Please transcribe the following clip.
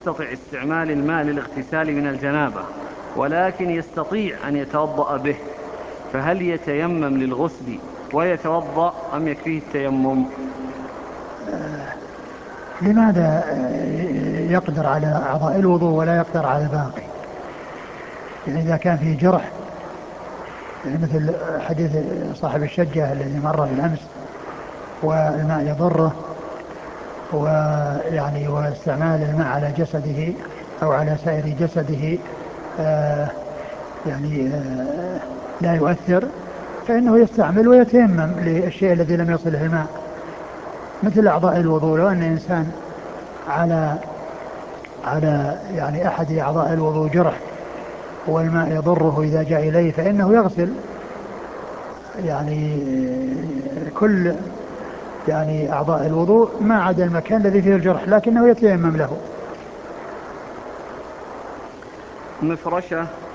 يستطيع استعمال الماء للاغتسال من الجنابة ولكن يستطيع أن يتوضأ به، فهل يتيمم للغسل ويتوضأ أم يكفيه التيمم؟ لماذا يقدر على أعضاء الوضوء ولا يقدر على الباقي؟ يعني إذا كان في جرح، يعني مثل حديث صاحب الشجة الذي مر بالأمس والماء يضره، ويعني واستعمال الماء على جسده أو على سائر جسده آه يعني لا يؤثر، فإنه يستعمل ويتيمم للشيء الذي لم يصله الماء، مثل أعضاء الوضوء. لو أن إنسان على يعني أحد أعضاء الوضوء جرح والماء يضره إذا جاء إليه، فإنه يغسل يعني كل يعني أعضاء الوضوء ما عدا المكان الذي فيه الجرح، لكنه يتيمم له. مفرشة